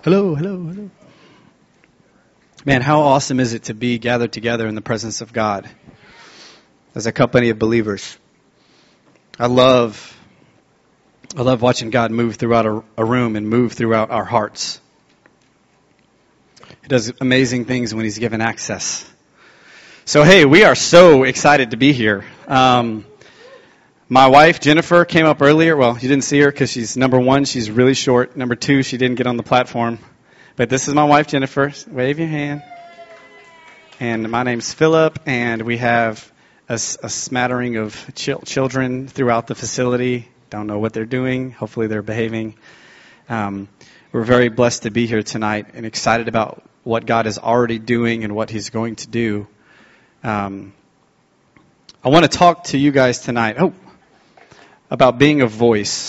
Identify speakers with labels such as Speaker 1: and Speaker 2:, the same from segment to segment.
Speaker 1: Hello, hello, hello. Man, how awesome is it to be gathered together in the presence of God as a company of believers? I love watching God move throughout a room and move throughout our hearts. He does amazing things when He's given access. So, hey, we are so excited to be here. My wife, Jennifer, came up earlier. Well, you didn't see her because she's, number one, she's really short. Number two, she didn't get on the platform. But this is my wife, Jennifer. Wave your hand. And my name's Philip, and we have a smattering of children throughout the facility. Don't know what they're doing. Hopefully they're behaving. We're very blessed to be here tonight and excited about what God is already doing and what He's going to do. I want to talk to you guys tonight about being a voice.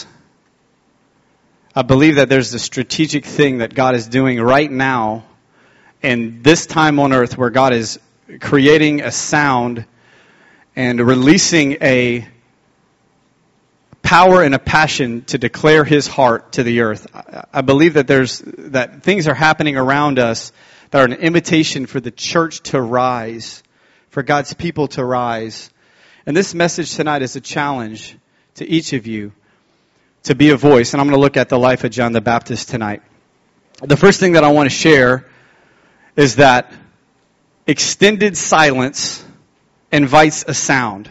Speaker 1: I believe that there's a strategic thing that God is doing right now in this time on earth where God is creating a sound and releasing a power and a passion to declare His heart to the earth. I believe that things are happening around us that are an invitation for the church to rise, for God's people to rise. And this message tonight is a challenge to each of you to be a voice. And I'm going to look at the life of John the Baptist tonight. The first thing that I want to share is that extended silence invites a sound.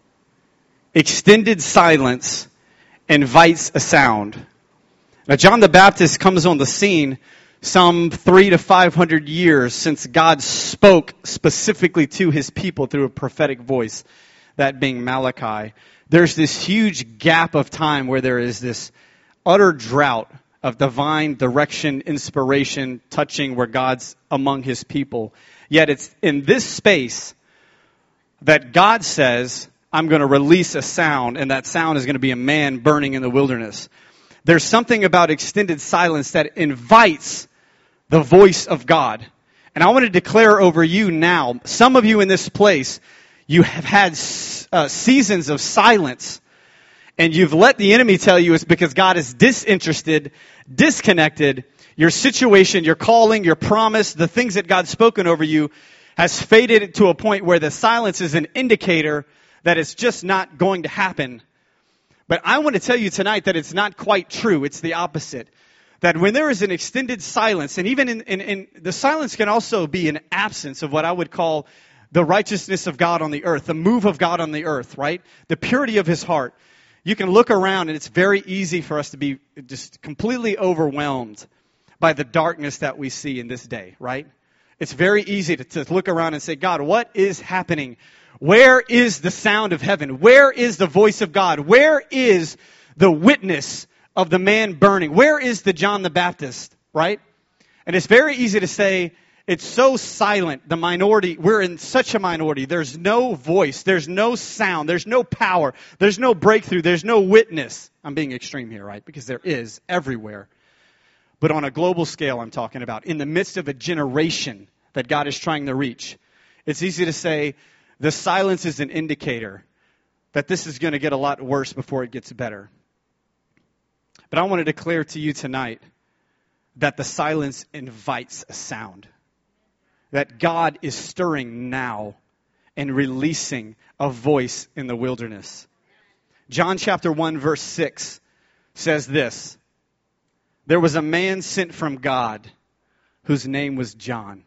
Speaker 1: Extended silence invites a sound. Now, John the Baptist comes on the scene some 300 to 500 years since God spoke specifically to His people through a prophetic voice, that being Malachi. There's this huge gap of time where there is this utter drought of divine direction, inspiration, touching where God's among His people. Yet it's in this space that God says, I'm going to release a sound, and that sound is going to be a man burning in the wilderness. There's something about extended silence that invites the voice of God. And I want to declare over you now, some of you in this place, you have had seasons of silence, and you've let the enemy tell you it's because God is disinterested, disconnected. Your situation, your calling, your promise, the things that God's spoken over you has faded to a point where the silence is an indicator that it's just not going to happen. But I want to tell you tonight that it's not quite true. It's the opposite. That when there is an extended silence, and even in the silence can also be an absence of what I would call the righteousness of God on the earth, the move of God on the earth, right? The purity of His heart. You can look around and it's very easy for us to be just completely overwhelmed by the darkness that we see in this day, right? It's very easy to look around and say, God, what is happening? Where is the sound of heaven? Where is the voice of God? Where is the witness of the man burning? Where is the John the Baptist, right? And it's very easy to say, it's so silent, the minority, we're in such a minority. There's no voice, there's no sound, there's no power, there's no breakthrough, there's no witness. I'm being extreme here, right? Because there is everywhere. But on a global scale, I'm talking about, in the midst of a generation that God is trying to reach, it's easy to say the silence is an indicator that this is going to get a lot worse before it gets better. But I want to declare to you tonight that the silence invites a sound. That God is stirring now and releasing a voice in the wilderness. John chapter 1 verse 6 says this. There was a man sent from God whose name was John.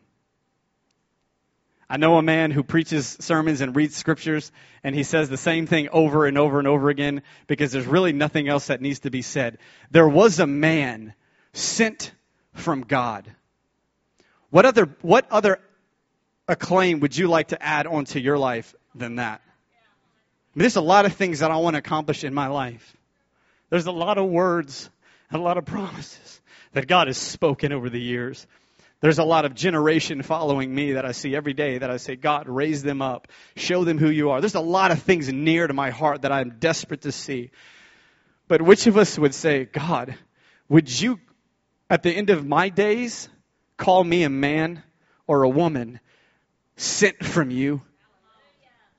Speaker 1: I know a man who preaches sermons and reads scriptures, and he says the same thing over and over and over again because there's really nothing else that needs to be said. There was a man sent from God. What other acclaim would you like to add onto your life than that? I mean, there's a lot of things that I want to accomplish in my life. There's a lot of words and a lot of promises that God has spoken over the years. There's a lot of generation following me that I see every day that I say, God, raise them up. Show them who you are. There's a lot of things near to my heart that I'm desperate to see. But which of us would say, God, would you, at the end of my days, call me a man or a woman sent from you?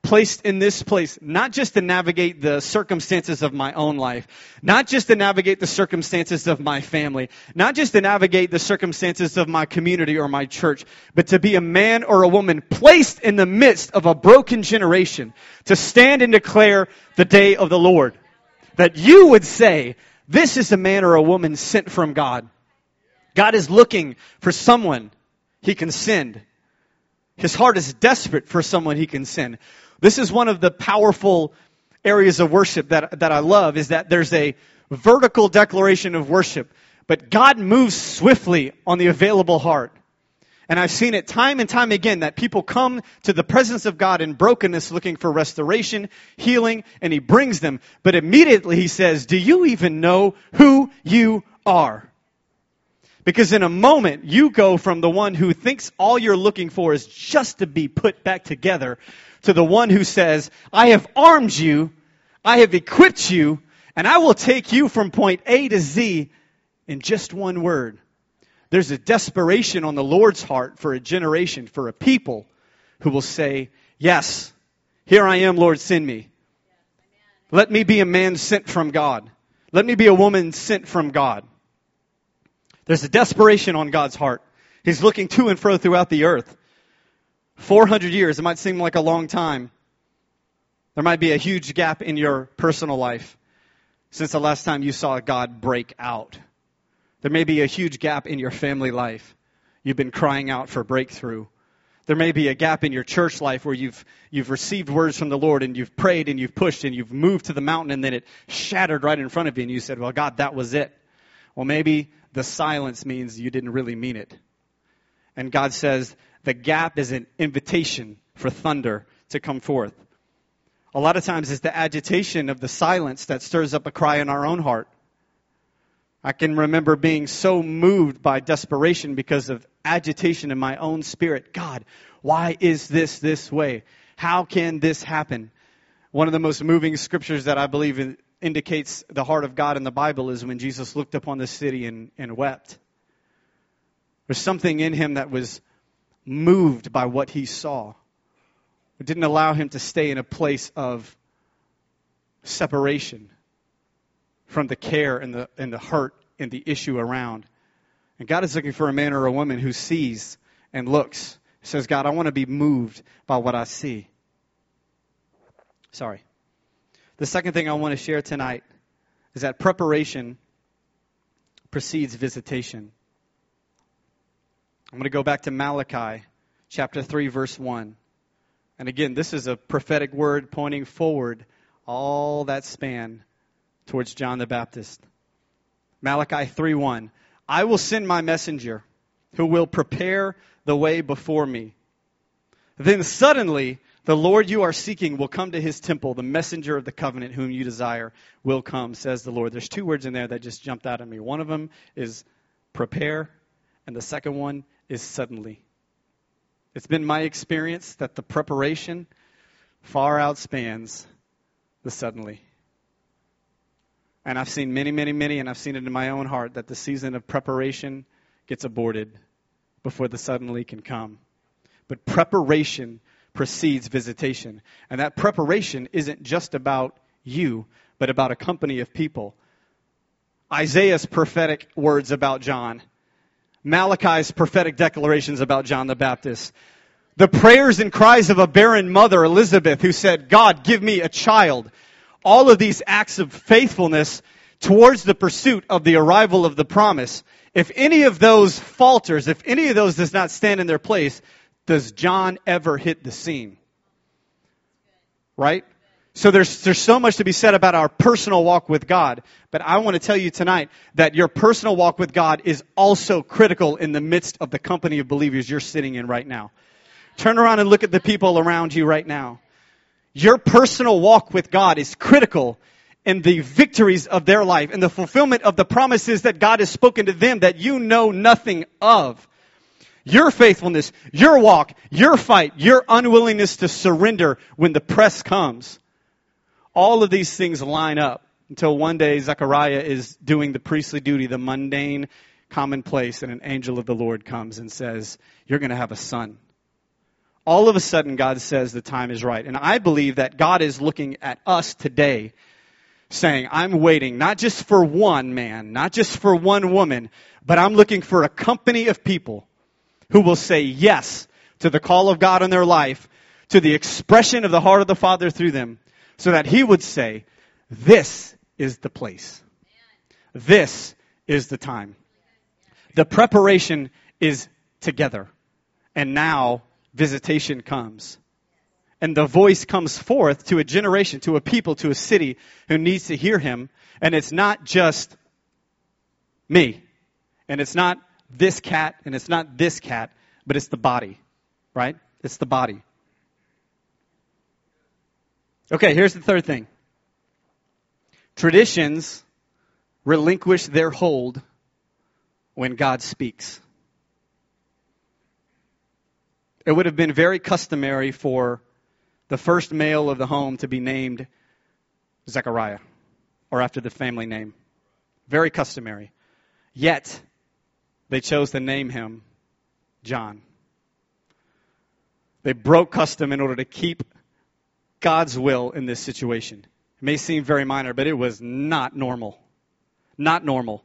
Speaker 1: placed in this place, not just to navigate the circumstances of my own life, not just to navigate the circumstances of my family, not just to navigate the circumstances of my community or my church, but to be a man or a woman placed in the midst of a broken generation to stand and declare the day of the Lord. That you would say, this is a man or a woman sent from God. God is looking for someone he can send. His heart is desperate for someone he can send. This is one of the powerful areas of worship that I love, is that there's a vertical declaration of worship, but God moves swiftly on the available heart. And I've seen it time and time again that people come to the presence of God in brokenness looking for restoration, healing, and he brings them. But immediately he says, do you even know who you are? Because in a moment, you go from the one who thinks all you're looking for is just to be put back together to the one who says, I have armed you, I have equipped you, and I will take you from point A to Z in just one word. There's a desperation on the Lord's heart for a generation, for a people who will say, yes, here I am, Lord, send me. Let me be a man sent from God. Let me be a woman sent from God. There's a desperation on God's heart. He's looking to and fro throughout the earth. 400 years, it might seem like a long time. There might be a huge gap in your personal life since the last time you saw God break out. There may be a huge gap in your family life. You've been crying out for breakthrough. There may be a gap in your church life where you've received words from the Lord and you've prayed and you've pushed and you've moved to the mountain and then it shattered right in front of you and you said, well, God, that was it. Well, maybe the silence means you didn't really mean it. And God says the gap is an invitation for thunder to come forth. A lot of times it's the agitation of the silence that stirs up a cry in our own heart. I can remember being so moved by desperation because of agitation in my own spirit. God, why is this way? How can this happen? One of the most moving scriptures that I believe indicates the heart of God in the Bible is when Jesus looked upon the city and wept. There's something in him that was moved by what he saw. It didn't allow him to stay in a place of separation from the care and the hurt and the issue around. And God is looking for a man or a woman who sees and looks. Says, God, I want to be moved by what I see. Sorry. The second thing I want to share tonight is that preparation precedes visitation. I'm going to go back to Malachi chapter 3, verse 1. And again, this is a prophetic word pointing forward all that span towards John the Baptist. Malachi 3:1. I will send my messenger who will prepare the way before me. Then suddenly the Lord you are seeking will come to his temple. The messenger of the covenant whom you desire will come, says the Lord. There's two words in there that just jumped out at me. One of them is prepare, and the second one is suddenly. It's been my experience that the preparation far outspans the suddenly. And I've seen many, and I've seen it in my own heart, that the season of preparation gets aborted before the suddenly can come. But preparation precedes visitation. And that preparation isn't just about you, but about a company of people. Isaiah's prophetic words about John. Malachi's prophetic declarations about John the Baptist. The prayers and cries of a barren mother, Elizabeth, who said, God, give me a child. All of these acts of faithfulness towards the pursuit of the arrival of the promise. If any of those falters, if any of those does not stand in their place, does John ever hit the scene? Right? So there's so much to be said about our personal walk with God. But I want to tell you tonight that your personal walk with God is also critical in the midst of the company of believers you're sitting in right now. Turn around and look at the people around you right now. Your personal walk with God is critical in the victories of their life and the fulfillment of the promises that God has spoken to them that you know nothing of. Your faithfulness, your walk, your fight, your unwillingness to surrender when the press comes. All of these things line up until one day Zechariah is doing the priestly duty, the mundane, commonplace, and an angel of the Lord comes and says, you're going to have a son. All of a sudden, God says the time is right. And I believe that God is looking at us today saying, I'm waiting not just for one man, not just for one woman, but I'm looking for a company of people who will say yes to the call of God in their life, to the expression of the heart of the Father through them, so that He would say, this is the place. This is the time. The preparation is together. And now visitation comes. And the voice comes forth to a generation, to a people, to a city who needs to hear Him. And it's not just me. And it's not this cat, and it's not this cat, but it's the body. Right? It's the body. Okay, here's the third thing. Traditions relinquish their hold when God speaks. It would have been very customary for the first male of the home to be named Zechariah, or after the family name. Very customary. Yet, they chose to name him John. They broke custom in order to keep God's will in this situation. It may seem very minor, but it was not normal. Not normal.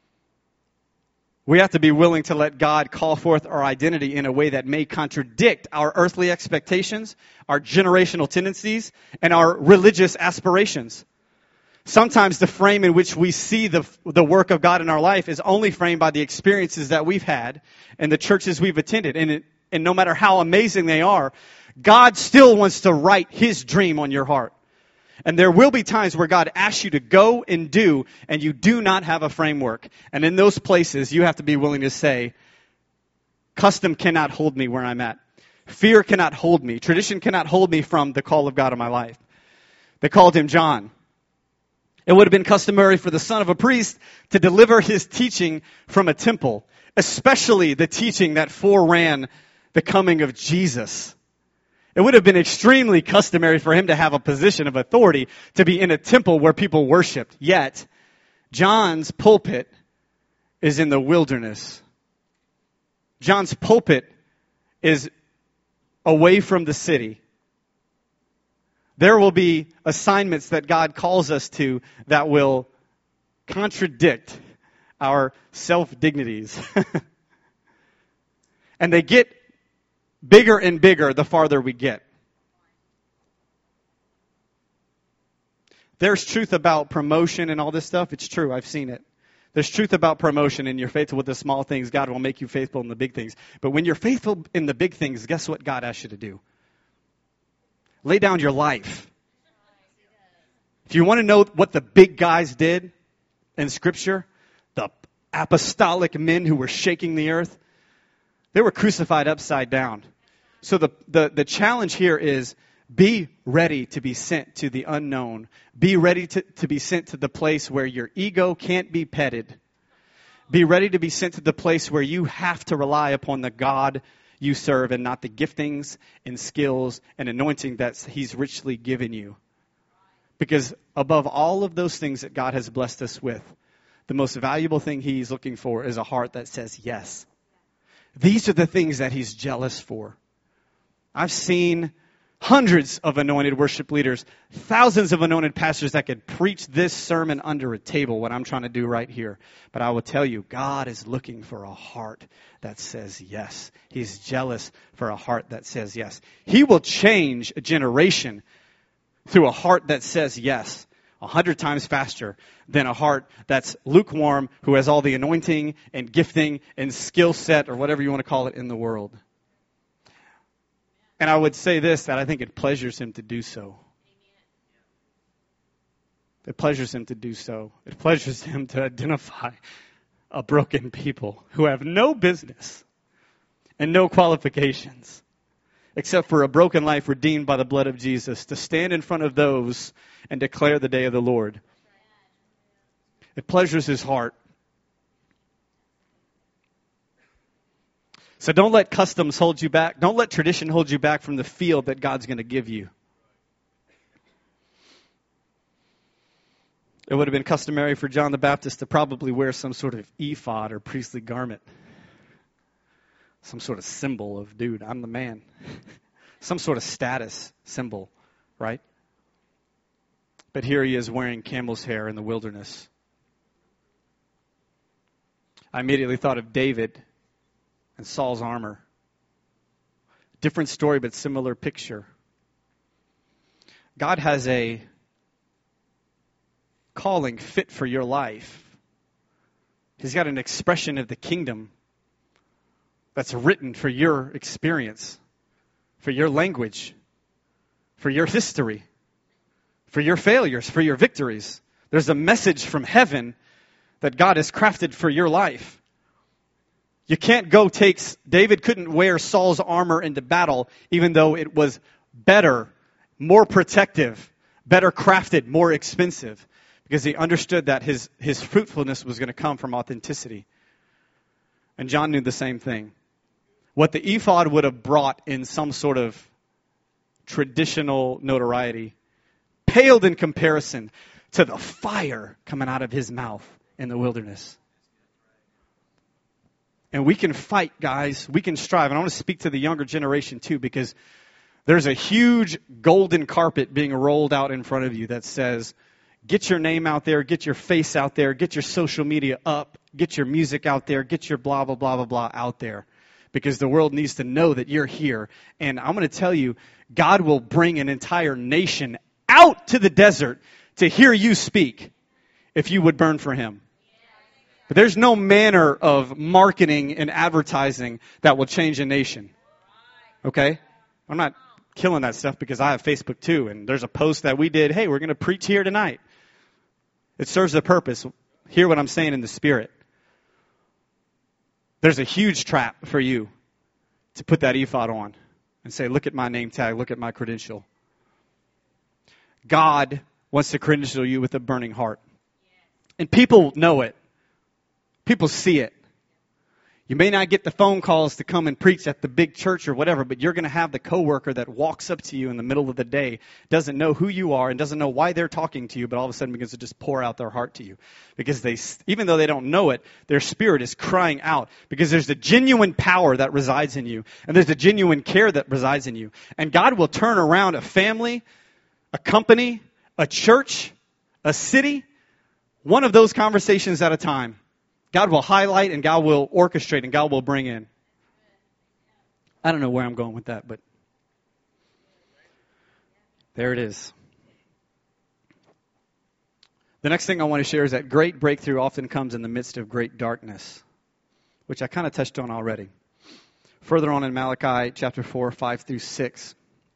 Speaker 1: We have to be willing to let God call forth our identity in a way that may contradict our earthly expectations, our generational tendencies, and our religious aspirations. Sometimes the frame in which we see the work of God in our life is only framed by the experiences that we've had and the churches we've attended. And no matter how amazing they are, God still wants to write His dream on your heart. And there will be times where God asks you to go and do, and you do not have a framework. And in those places, you have to be willing to say, custom cannot hold me where I'm at. Fear cannot hold me. Tradition cannot hold me from the call of God in my life. They called him John. It would have been customary for the son of a priest to deliver his teaching from a temple, especially the teaching that foreran the coming of Jesus. It would have been extremely customary for him to have a position of authority to be in a temple where people worshiped. Yet, John's pulpit is in the wilderness. John's pulpit is away from the city. There will be assignments that God calls us to that will contradict our self-dignities. And they get bigger and bigger the farther we get. There's truth about promotion and all this stuff. It's true. I've seen it. There's truth about promotion, and you're faithful with the small things. God will make you faithful in the big things. But when you're faithful in the big things, guess what God asks you to do? Lay down your life. If you want to know what the big guys did in Scripture, the apostolic men who were shaking the earth, they were crucified upside down. So the challenge here is be ready to be sent to the unknown. Be ready to be sent to the place where your ego can't be petted. Be ready to be sent to the place where you have to rely upon the God you serve and not the giftings and skills and anointing that He's richly given you. Because above all of those things that God has blessed us with, the most valuable thing He's looking for is a heart that says yes. These are the things that He's jealous for. I've seen hundreds of anointed worship leaders, thousands of anointed pastors that could preach this sermon under a table, what I'm trying to do right here. But I will tell you, God is looking for a heart that says yes. He's jealous for a heart that says yes. He will change a generation through a heart that says yes 100 times faster than a heart that's lukewarm, who has all the anointing and gifting and skill set, or whatever you want to call it, in the world. And I would say this, that I think it pleasures Him to do so. It pleasures Him to do so. It pleasures Him to identify a broken people who have no business and no qualifications except for a broken life redeemed by the blood of Jesus, to stand in front of those and declare the day of the Lord. It pleasures His heart. So don't let customs hold you back. Don't let tradition hold you back from the field that God's going to give you. It would have been customary for John the Baptist to probably wear some sort of ephod or priestly garment. Some sort of symbol of, dude, I'm the man. some sort of status symbol, right? But here he is wearing camel's hair in the wilderness. I immediately thought of David and Saul's armor. Different story, but similar picture. God has a calling fit for your life. He's got an expression of the kingdom that's written for your experience, for your language, for your history, for your failures, for your victories. There's a message from heaven that God has crafted for your life. You can't go David couldn't wear Saul's armor into battle, even though it was better, more protective, better crafted, more expensive, because he understood that his fruitfulness was going to come from authenticity. And John knew the same thing. What the ephod would have brought in some sort of traditional notoriety paled in comparison to the fire coming out of his mouth in the wilderness. And we can fight, guys. We can strive. And I want to speak to the younger generation too, because there's a huge golden carpet being rolled out in front of you that says, get your name out there, get your face out there, get your social media up, get your music out there, get your blah, blah, blah, blah, blah out there. Because the world needs to know that you're here. And I'm going to tell you, God will bring an entire nation out to the desert to hear you speak if you would burn for him. But there's no manner of marketing and advertising that will change a nation. Okay? I'm not killing that stuff because I have Facebook too. And there's a post that we did, hey, we're going to preach here tonight. It serves a purpose. Hear what I'm saying in the spirit. There's a huge trap for you to put that ephod on and say, look at my name tag, look at my credential. God wants to credential you with a burning heart. And people know it. People see it. You may not get the phone calls to come and preach at the big church or whatever, but you're going to have the coworker that walks up to you in the middle of the day, doesn't know who you are and doesn't know why they're talking to you, but all of a sudden begins to just pour out their heart to you. Because even though they don't know it, their spirit is crying out. Because there's a genuine power that resides in you. And there's a genuine care that resides in you. And God will turn around a family, a company, a church, a city, one of those conversations at a time. God will highlight and God will orchestrate and God will bring in. I don't know where I'm going with that, but there it is. The next thing I want to share is that great breakthrough often comes in the midst of great darkness, which I kind of touched on already. Further on in Malachi chapter 4, 5 through 6.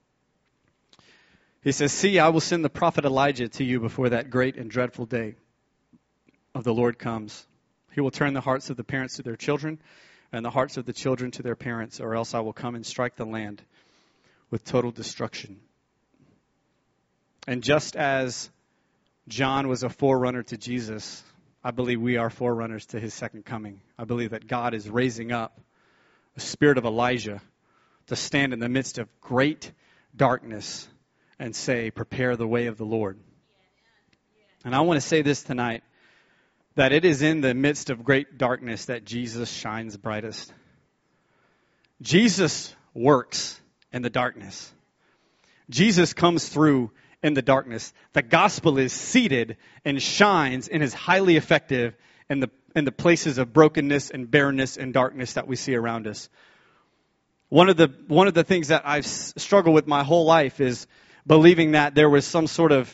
Speaker 1: He says, see, I will send the prophet Elijah to you before that great and dreadful day of the Lord comes. He will turn the hearts of the parents to their children and the hearts of the children to their parents, or else I will come and strike the land with total destruction. And just as John was a forerunner to Jesus, I believe we are forerunners to his second coming. I believe that God is raising up a spirit of Elijah to stand in the midst of great darkness and say, prepare the way of the Lord. And I want to say this tonight, that it is in the midst of great darkness that Jesus shines brightest. Jesus works in the darkness. Jesus comes through in the darkness. The gospel is seated and shines and is highly effective in the places of brokenness and barrenness and darkness that we see around us. One of the things that I've struggled with my whole life is believing that there was some sort of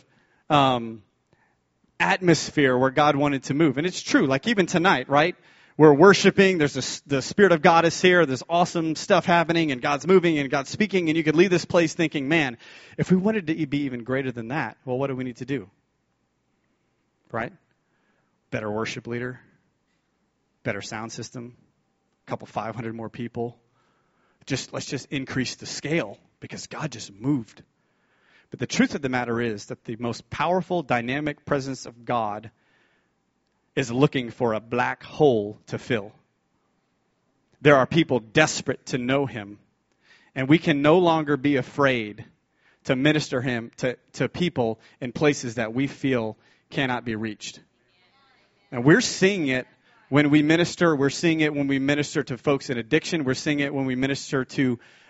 Speaker 1: atmosphere where God wanted to move. And it's true, like even tonight, right? We're worshiping, the Spirit of God is here, there's awesome stuff happening, and God's moving, and God's speaking, and you could leave this place thinking, man, if we wanted to be even greater than that, well, what do we need to do? Right? Better worship leader, better sound system, a couple 500 more people. Let's just increase the scale, because God just moved. But the truth of the matter is that the most powerful, dynamic presence of God is looking for a black hole to fill. There are people desperate to know him. And we can no longer be afraid to minister him to people in places that we feel cannot be reached. And we're seeing it when we minister. We're seeing it when we minister to folks in addiction. We're seeing it when we minister to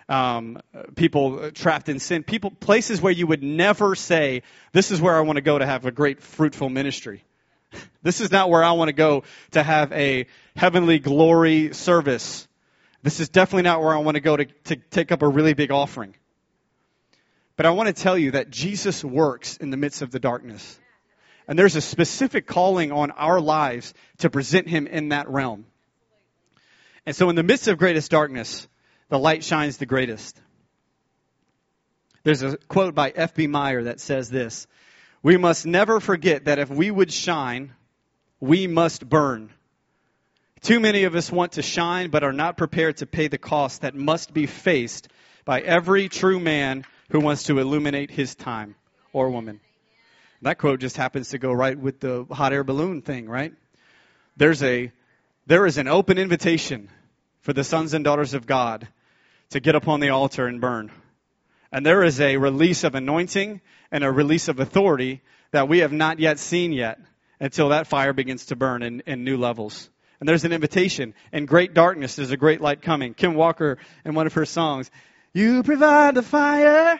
Speaker 1: people trapped in sin, places where you would never say, this is where I want to go to have a great fruitful ministry. This is not where I want to go to have a heavenly glory service. This is definitely not where I want to go to take up a really big offering. But I want to tell you that Jesus works in the midst of the darkness. And there's a specific calling on our lives to present him in that realm. And so in the midst of greatest darkness, the light shines the greatest. There's a quote by F.B. Meyer that says this: "We must never forget that if we would shine, we must burn. Too many of us want to shine but are not prepared to pay the cost that must be faced by every true man who wants to illuminate his time or woman." That quote just happens to go right with the hot air balloon thing, right? There is an open invitation for the sons and daughters of God to get upon the altar and burn. And there is a release of anointing and a release of authority that we have not yet seen yet until that fire begins to burn in new levels. And there's an invitation. In great darkness, there's a great light coming. Kim Walker, in one of her songs, "You provide the fire,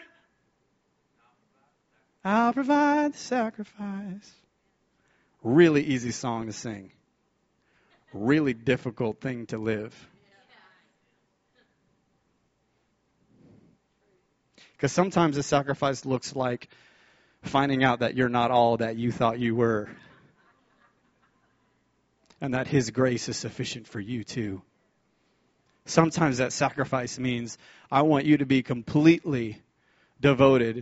Speaker 1: I'll provide the sacrifice." Really easy song to sing. Really difficult thing to live. Because sometimes the sacrifice looks like finding out that you're not all that you thought you were. And that his grace is sufficient for you too. Sometimes that sacrifice means I want you to be completely devoted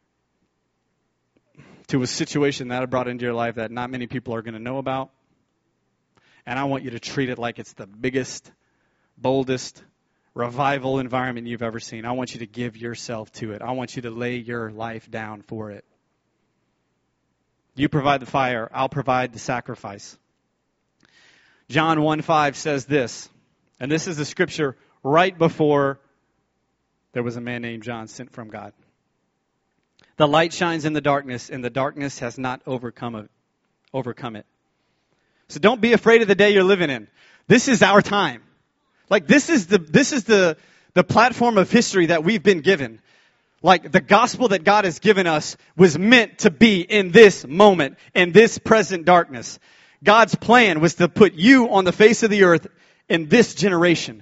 Speaker 1: to a situation that I brought into your life that not many people are going to know about. And I want you to treat it like it's the biggest, boldest revival environment you've ever seen. I want you to give yourself to it. I want you to lay your life down for it. You provide the fire, I'll provide the sacrifice. John 1:5 says this, and this is the scripture right before there was a man named John sent from God. "The light shines in the darkness, and the darkness has not overcome it. So don't be afraid of the day you're living in. This is our time. Like this is the platform of history that we've been given. Like the gospel that God has given us was meant to be in this moment, in this present darkness. God's plan was to put you on the face of the earth in this generation.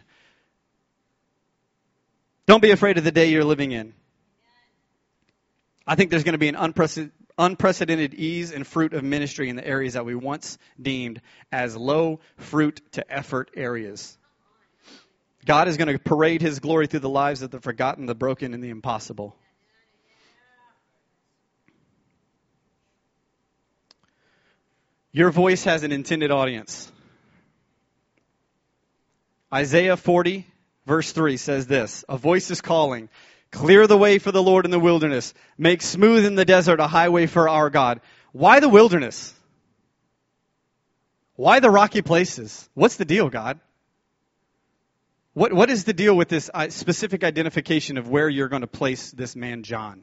Speaker 1: Don't be afraid of the day you're living in." I think there's going to be an unprecedented ease and fruit of ministry in the areas that we once deemed as low fruit to effort areas. God is going to parade his glory through the lives of the forgotten, the broken, and the impossible. Your voice has an intended audience. Isaiah 40, verse 3 says this: "A voice is calling, clear the way for the Lord in the wilderness. Make smooth in the desert a highway for our God." Why the wilderness? Why the rocky places? What's the deal, God? What is the deal with this specific identification of where you're going to place this man John?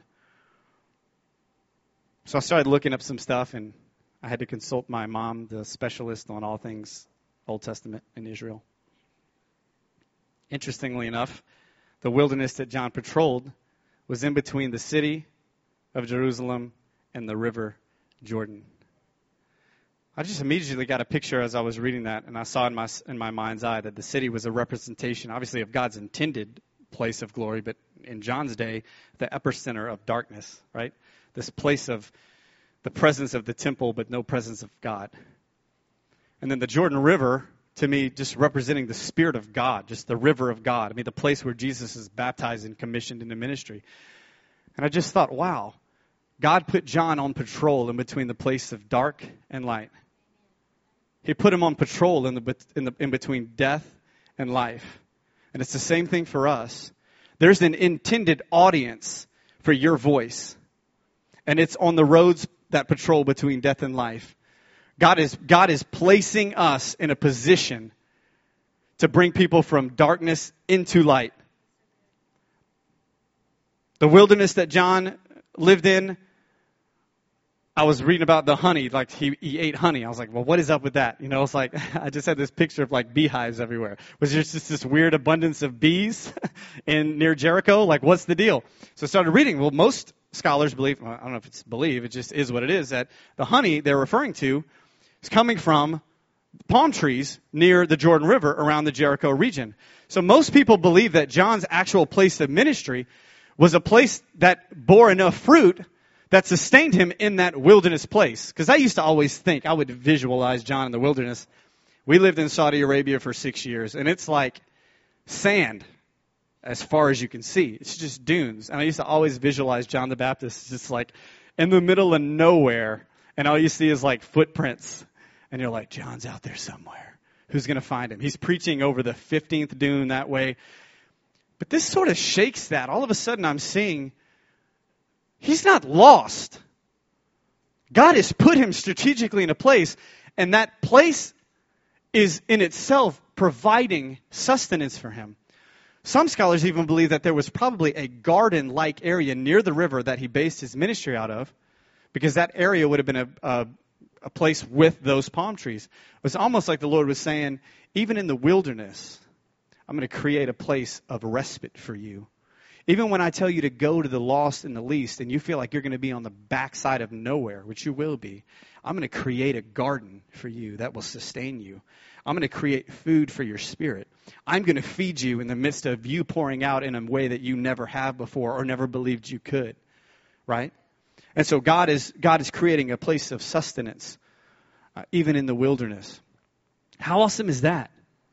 Speaker 1: So I started looking up some stuff, and I had to consult my mom, the specialist on all things Old Testament in Israel. Interestingly enough, the wilderness that John patrolled was in between the city of Jerusalem and the river Jordan. I just immediately got a picture as I was reading that, and I saw in my mind's eye that the city was a representation, obviously, of God's intended place of glory, but in John's day, the epicenter of darkness, right? This place of the presence of the temple, but no presence of God. And then the Jordan River, to me, just representing the Spirit of God, just the river of God. I mean, the place where Jesus is baptized and commissioned into ministry. And I just thought, wow, God put John on patrol in between the place of dark and light. He put him on patrol in between death and life. And it's the same thing for us. There's an intended audience for your voice. And it's on the roads that patrol between death and life. God is placing us in a position to bring people from darkness into light. The wilderness that John lived in I was reading about the honey, like he ate honey. I was like, well, what is up with that? You know, it's like, I just had this picture of like beehives everywhere. Was there just this weird abundance of bees near Jericho? Like, what's the deal? So I started reading. Well, most scholars believe, well, I don't know if it's believe, it just is what it is, that the honey they're referring to is coming from palm trees near the Jordan River around the Jericho region. So most people believe that John's actual place of ministry was a place that bore enough fruit that sustained him in that wilderness place. Because I used to always think, I would visualize John in the wilderness. We lived in Saudi Arabia for 6 years, and it's like sand as far as you can see. It's just dunes. And I used to always visualize John the Baptist just like in the middle of nowhere, and all you see is like footprints. And you're like, John's out there somewhere. Who's going to find him? He's preaching over the 15th dune that way. But this sort of shakes that. All of a sudden I'm seeing he's not lost. God has put him strategically in a place, and that place is in itself providing sustenance for him. Some scholars even believe that there was probably a garden-like area near the river that he based his ministry out of, because that area would have been a place with those palm trees. It was almost like the Lord was saying, even in the wilderness, I'm going to create a place of respite for you. Even when I tell you to go to the lost and the least, and you feel like you're going to be on the backside of nowhere, which you will be, I'm going to create a garden for you that will sustain you. I'm going to create food for your spirit. I'm going to feed you in the midst of you pouring out in a way that you never have before or never believed you could. Right? And so God is creating a place of sustenance, even in the wilderness. How awesome is that?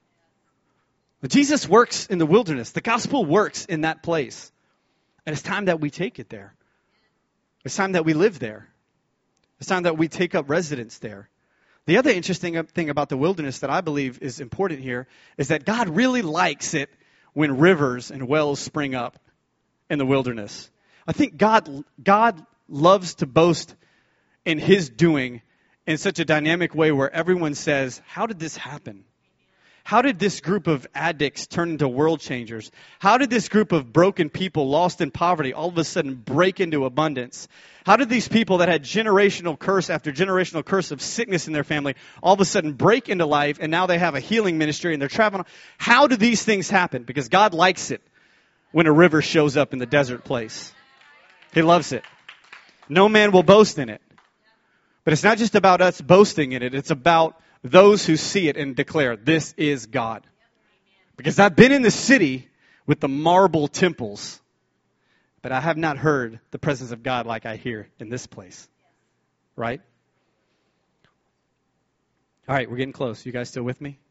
Speaker 1: Jesus works in the wilderness. The gospel works in that place. And it's time that we take it there. It's time that we live there. It's time that we take up residence there. The other interesting thing about the wilderness that I believe is important here is that God really likes it when rivers and wells spring up in the wilderness. I think God loves to boast in his doing in such a dynamic way where everyone says, how did this happen? How did this group of addicts turn into world changers? How did this group of broken people lost in poverty all of a sudden break into abundance? How did these people that had generational curse after generational curse of sickness in their family all of a sudden break into life, and now they have a healing ministry and they're traveling? How do these things happen? Because God likes it when a river shows up in the desert place. He loves it. No man will boast in it. But it's not just about us boasting in it. It's about those who see it and declare, this is God. Because I've been in the city with the marble temples, but I have not heard the presence of God like I hear in this place. Right? All right, we're getting close. You guys still with me?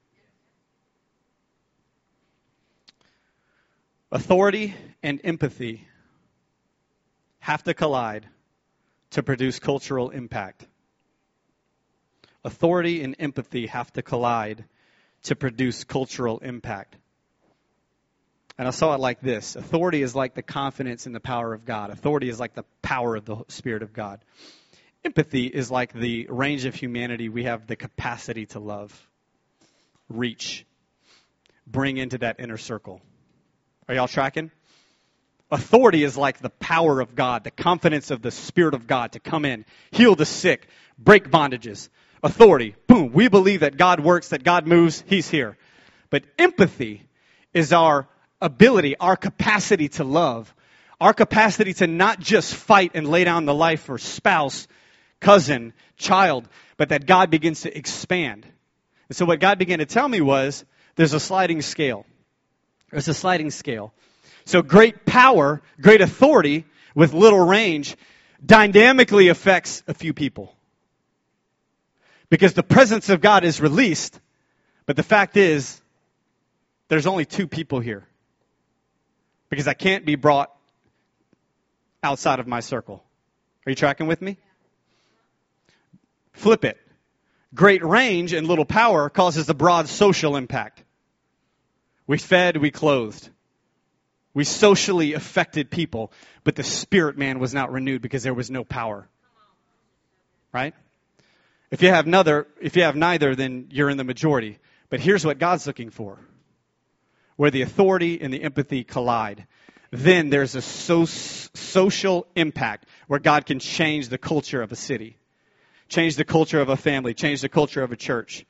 Speaker 1: Authority and empathy have to collide to produce cultural impact. Authority and empathy have to collide to produce cultural impact. And I saw it like this. Authority is like the confidence in the power of God. Authority is like the power of the Spirit of God. Empathy is like the range of humanity we have the capacity to love, reach, bring into that inner circle. Are y'all tracking? Authority is like the power of God, the confidence of the Spirit of God to come in, heal the sick, break bondages. Authority, boom, we believe that God works, that God moves, he's here. But empathy is our ability, our capacity to love, our capacity to not just fight and lay down the life for spouse, cousin, child, but that God begins to expand. And so what God began to tell me was, there's a sliding scale. There's a sliding scale. So great power, great authority with little range dynamically affects a few people. Because the presence of God is released, but the fact is, there's only 2 people here. Because I can't be brought outside of my circle. Are you tracking with me? Flip it. Great range and little power causes a broad social impact. We fed, we clothed. We socially affected people, but the spirit man was not renewed because there was no power. Right? If you have neither, then you're in the majority. But here's what God's looking for. Where the authority and the empathy collide, then there's a social impact where God can change the culture of a city. change the culture of a family, change the culture of a church.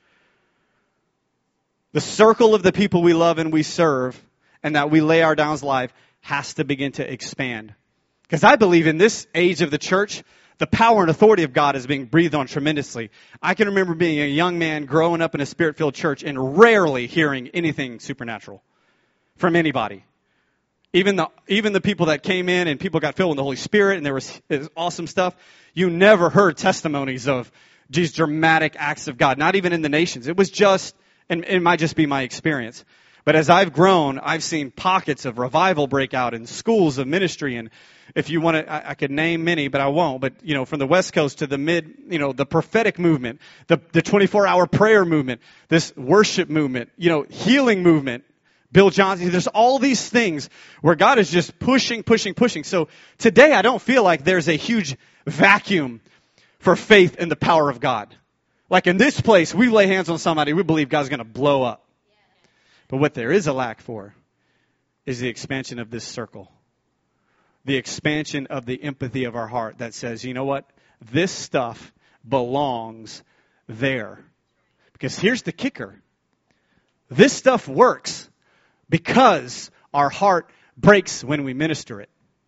Speaker 1: The circle of the people we love and we serve and that we lay our down life has to begin to expand. Because I believe in this age of the church, the power and authority of God is being breathed on tremendously. I can remember being a young man growing up in a spirit-filled church and rarely hearing anything supernatural from anybody. Even the people that came in and people got filled with the Holy Spirit and there was awesome stuff, you never heard testimonies of these dramatic acts of God, not even in the nations. It was just, and it might just be my experience. But as I've grown, I've seen pockets of revival break out in schools of ministry. And if you want to, I could name many, but I won't. But, from the West Coast to the the prophetic movement, the 24-hour prayer movement, this worship movement, healing movement, Bill Johnson, there's all these things where God is just pushing. So today I don't feel like there's a huge vacuum for faith in the power of God. Like in this place, we lay hands on somebody, we believe God's going to blow up. But what there is a lack for is the expansion of this circle. The expansion of the empathy of our heart that says, you know what? This stuff belongs there. Because here's the kicker. This stuff works because our heart breaks when we minister it.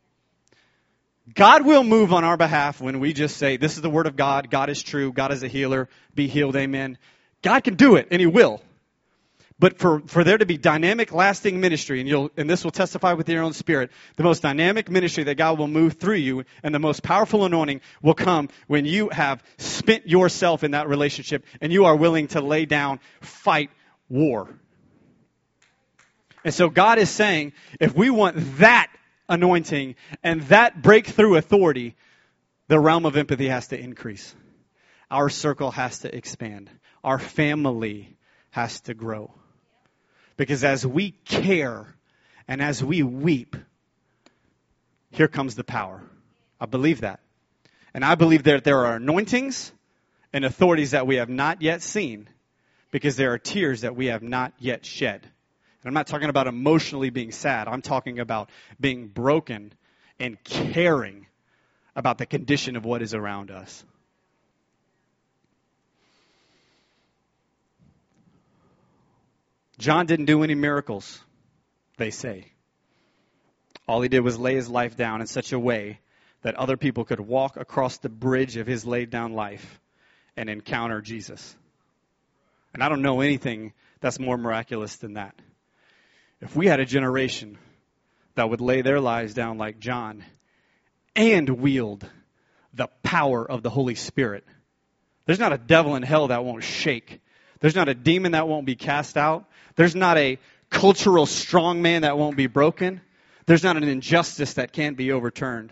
Speaker 1: God will move on our behalf when we just say, this is the word of God. God is true. God is a healer. Be healed. Amen. God can do it, and He will. But for there to be dynamic, lasting ministry, and this will testify with your own spirit, the most dynamic ministry that God will move through you and the most powerful anointing will come when you have spent yourself in that relationship and you are willing to lay down, fight war. And so God is saying, if we want that anointing and that breakthrough authority, the realm of empathy has to increase. Our circle has to expand. Our family has to grow. Because as we care and as we weep, here comes the power. I believe that. And I believe that there are anointings and authorities that we have not yet seen because there are tears that we have not yet shed. And I'm not talking about emotionally being sad. I'm talking about being broken and caring about the condition of what is around us. John didn't do any miracles, they say. All he did was lay his life down in such a way that other people could walk across the bridge of his laid down life and encounter Jesus. And I don't know anything that's more miraculous than that. If we had a generation that would lay their lives down like John and wield the power of the Holy Spirit, there's not a devil in hell that won't shake. There's not a demon that won't be cast out. There's not a cultural strongman that won't be broken. There's not an injustice that can't be overturned.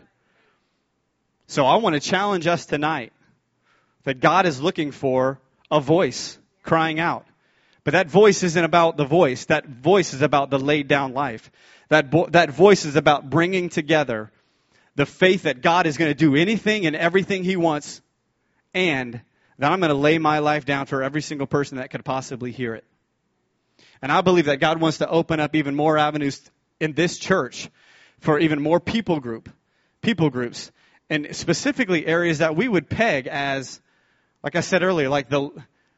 Speaker 1: So I want to challenge us tonight that God is looking for a voice crying out. But that voice isn't about the voice. That voice is about the laid down life. That voice is about bringing together the faith that God is going to do anything and everything He wants, and that I'm going to lay my life down for every single person that could possibly hear it. And I believe that God wants to open up even more avenues in this church for even more people groups, and specifically areas that we would peg as, like I said earlier, like the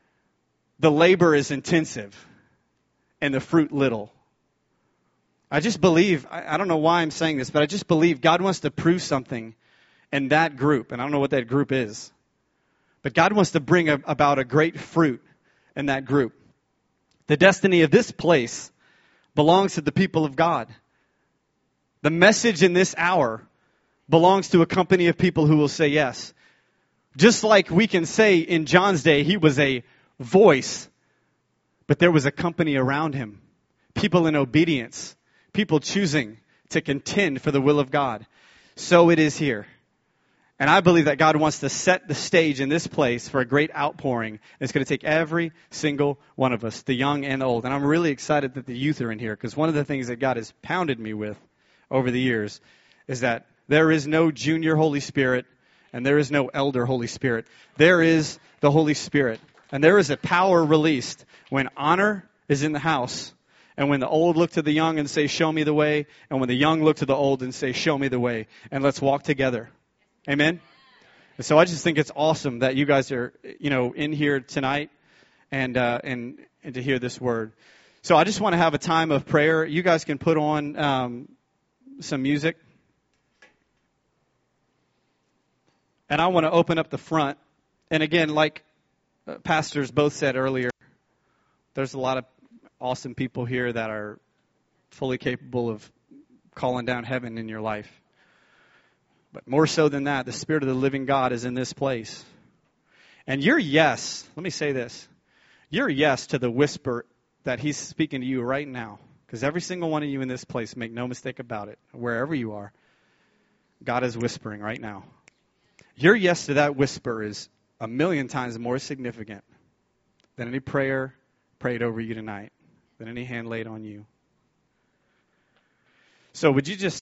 Speaker 1: labor is intensive and the fruit little. I just believe, I don't know why I'm saying this, but I just believe God wants to prove something in that group, and I don't know what that group is. But God wants to bring about a great fruit in that group. The destiny of this place belongs to the people of God. The message in this hour belongs to a company of people who will say yes. Just like we can say in John's day, he was a voice, but there was a company around him. People in obedience. People choosing to contend for the will of God. So it is here. And I believe that God wants to set the stage in this place for a great outpouring. It's going to take every single one of us, the young and the old. And I'm really excited that the youth are in here, because one of the things that God has pounded me with over the years is that there is no junior Holy Spirit and there is no elder Holy Spirit. There is the Holy Spirit. And there is a power released when honor is in the house, and when the old look to the young and say, show me the way, and when the young look to the old and say, show me the way, and let's walk together. Amen? And so I just think it's awesome that you guys are, in here tonight and to hear this word. So I just want to have a time of prayer. You guys can put on some music. And I want to open up the front. And again, like pastors both said earlier, there's a lot of awesome people here that are fully capable of calling down heaven in your life. But more so than that, the Spirit of the living God is in this place. And your yes, let me say this, your yes to the whisper that He's speaking to you right now, because every single one of you in this place, make no mistake about it, wherever you are, God is whispering right now. Your yes to that whisper is 1,000,000 times more significant than any prayer prayed over you tonight, than any hand laid on you. So would you just